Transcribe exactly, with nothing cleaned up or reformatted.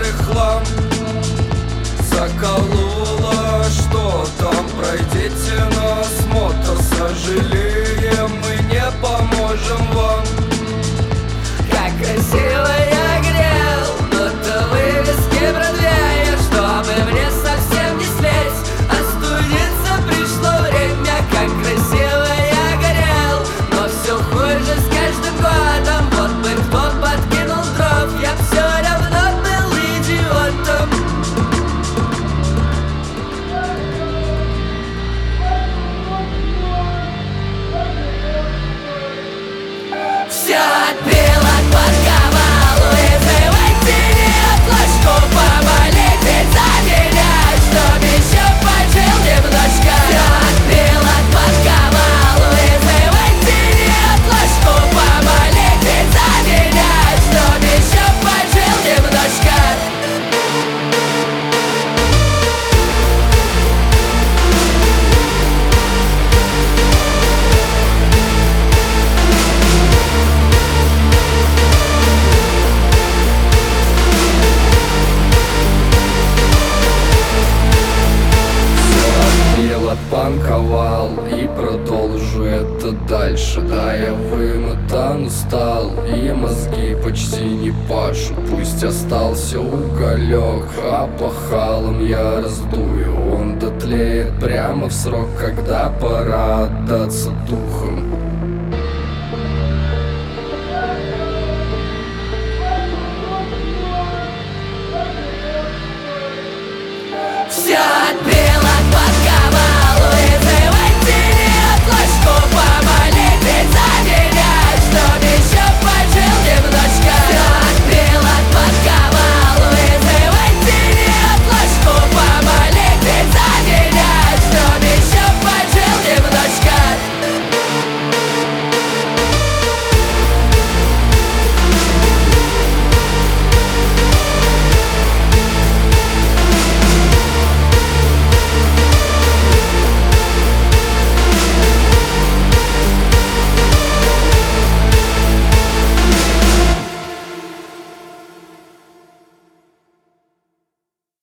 старый хлам. Заколола, что там, пройдите на осмотр. Сожалеем, мы не поможем вам. Как красиво я грел, будто вывески Бродвея, чтобы мне совсем не слезть, остудиться пришло время. Как красиво я горел, но все хуже с каждым годом. Вот бы кто подкинул дров, я все равно был идиотом. Все отбил от подковалу, и давайте не отложку поболеть ведь за меня, чтоб еще пожил немножко. Все отбил от подковалу, и давайте не отложку поболеть ведь за меня, чтоб еще пожил немножко. Отпанковал и продолжу это дальше. Да, я вымотан, устал, и мозги почти не пашут. Пусть остался уголек, а пахалом я раздую. Он дотлеет прямо в срок, когда пора отдаться духом.